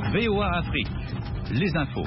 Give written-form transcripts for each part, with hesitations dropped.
VOA Afrique, les infos.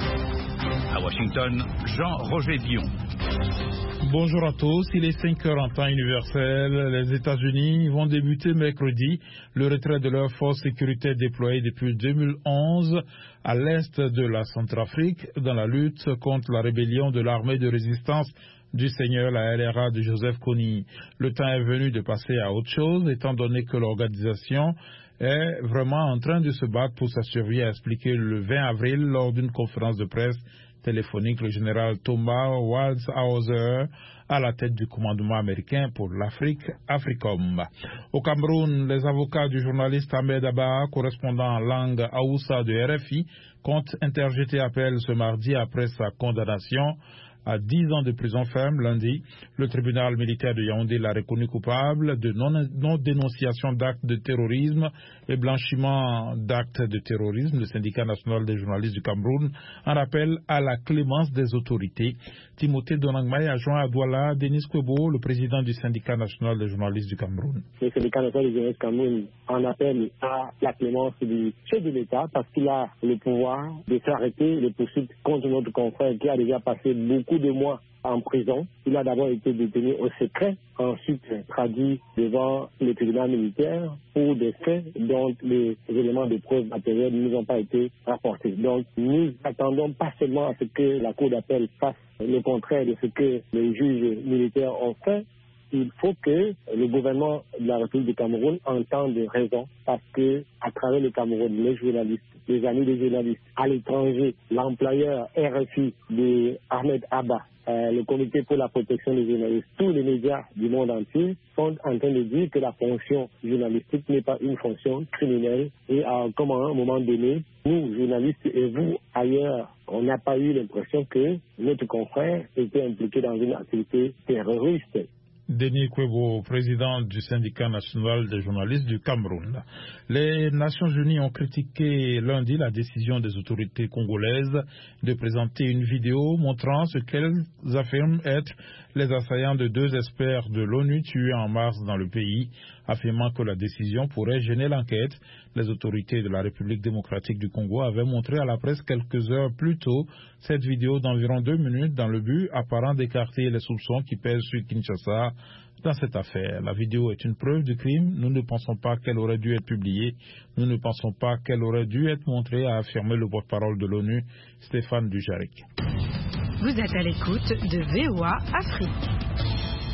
À Washington, Jean-Roger Dion. Bonjour à tous, il est 5 heures en temps universel. Les États-Unis vont débuter mercredi le retrait de leurs forces sécuritaires déployées depuis 2011 à l'est de la Centrafrique dans la lutte contre la rébellion de l'armée de résistance du Seigneur, la LRA de Joseph Kony. Le temps est venu de passer à autre chose, étant donné que l'organisation est vraiment en train de se battre pour sa survie, a expliqué le 20 avril lors d'une conférence de presse téléphonique le général Thomas Waldhauser à la tête du commandement américain pour l'Afrique, AFRICOM. Au Cameroun, les avocats du journaliste Ahmed Abba, correspondant en langue Haoussa de RFI, comptent interjeter appel ce mardi après sa condamnation à 10 ans de prison ferme lundi. Le tribunal militaire de Yaoundé l'a reconnu coupable de non-dénonciation d'actes de terrorisme et blanchiment d'actes de terrorisme. Le syndicat national des journalistes du Cameroun en rappelle à la clémence des autorités. Timothée Donangmaï a joint à Douala Denis Kwebo, le président du syndicat national des journalistes du Cameroun. Le syndicat national des journalistes du Cameroun en appelle à la clémence du chef de l'État parce qu'il a le pouvoir de faire arrêter les poursuites contre notre confrère qui a déjà passé beaucoup de mois en prison. Il a d'abord été détenu au secret, ensuite traduit devant le tribunal militaire pour des faits dont les éléments de preuve matérielle ne nous ont pas été rapportés. Donc nous attendons pas seulement à ce que la Cour d'appel fasse le contraire de ce que les juges militaires ont fait. Il faut que le gouvernement de la République du Cameroun entende raison parce que à travers le Cameroun, les journalistes, les amis des journalistes à l'étranger, l'employeur RFI de Ahmed Abba, le comité pour la protection des journalistes, tous les médias du monde entier sont en train de dire que la fonction journalistique n'est pas une fonction criminelle et comme à un moment donné, nous, journalistes et vous, ailleurs, on n'a pas eu l'impression que notre confrère était impliqué dans une activité terroriste. Denis Kwebo, président du syndicat national des journalistes du Cameroun. Les Nations Unies ont critiqué lundi la décision des autorités congolaises de présenter une vidéo montrant ce qu'elles affirment être les assaillants de 2 experts de l'ONU tués en mars dans le pays, affirmant que la décision pourrait gêner l'enquête. Les autorités de la République démocratique du Congo avaient montré à la presse quelques heures plus tôt cette vidéo d'environ 2 minutes dans le but apparent d'écarter les soupçons qui pèsent sur Kinshasa dans cette affaire. La vidéo est une preuve du crime. Nous ne pensons pas qu'elle aurait dû être publiée. Nous ne pensons pas qu'elle aurait dû être montrée, a affirmé le porte-parole de l'ONU, Stéphane Dujarric. Vous êtes à l'écoute de VOA Afrique.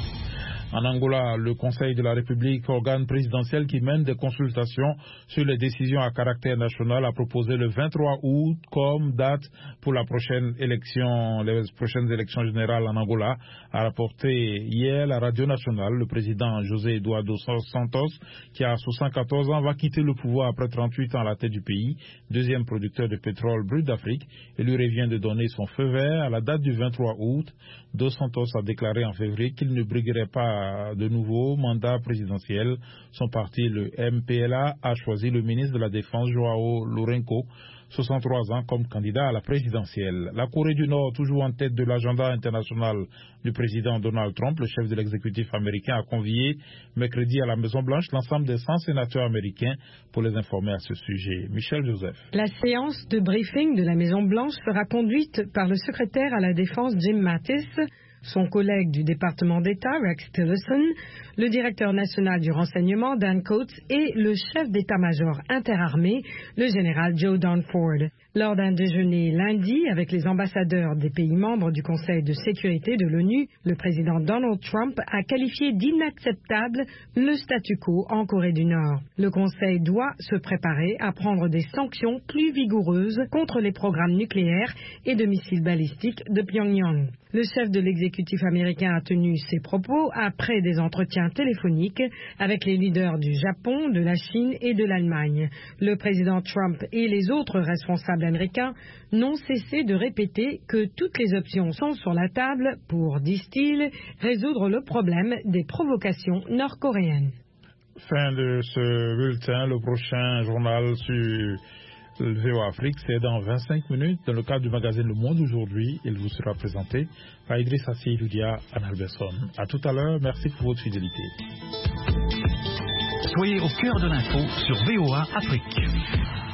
En Angola, le Conseil de la République, organe présidentiel qui mène des consultations sur les décisions à caractère national, a proposé le 23 août comme date pour les prochaines élections générales en Angola, a rapporté hier la radio nationale. Le président José Eduardo Santos, qui a 74 ans, va quitter le pouvoir après 38 ans à la tête du pays, deuxième producteur de pétrole brut d'Afrique, et lui revient de donner son feu vert à la date du 23 août. Dos Santos a déclaré en février qu'il ne briguerait pas de nouveau mandat présidentiel. Son parti, le MPLA, a choisi le ministre de la Défense, Joao Lourenço, 63 ans, comme candidat à la présidentielle. La Corée du Nord, toujours en tête de l'agenda international du président Donald Trump, le chef de l'exécutif américain a convié mercredi à la Maison-Blanche l'ensemble des 100 sénateurs américains pour les informer à ce sujet. Michel Joseph. La séance de briefing de la Maison-Blanche sera conduite par le secrétaire à la Défense Jim Mattis, son collègue du département d'État, Rex Tillerson, le directeur national du renseignement, Dan Coats, et le chef d'état-major interarmé, le général Joe Dunford. Lors d'un déjeuner lundi avec les ambassadeurs des pays membres du Conseil de sécurité de l'ONU, le président Donald Trump a qualifié d'inacceptable le statu quo en Corée du Nord. Le Conseil doit se préparer à prendre des sanctions plus vigoureuses contre les programmes nucléaires et de missiles balistiques de Pyongyang. Le chef de l'exécutif américain a tenu ses propos après des entretiens téléphoniques avec les leaders du Japon, de la Chine et de l'Allemagne. Le président Trump et les autres responsables américains n'ont cessé de répéter que toutes les options sont sur la table pour, disent-ils, résoudre le problème des provocations nord-coréennes. Fin de ce bulletin. Le prochain journal sur VOA Afrique, c'est dans 25 minutes. Dans le cadre du magazine Le Monde aujourd'hui, il vous sera présenté par Idriss Assi Ludia Analberson. À tout à l'heure, merci pour votre fidélité. Soyez au cœur de l'info sur VOA Afrique.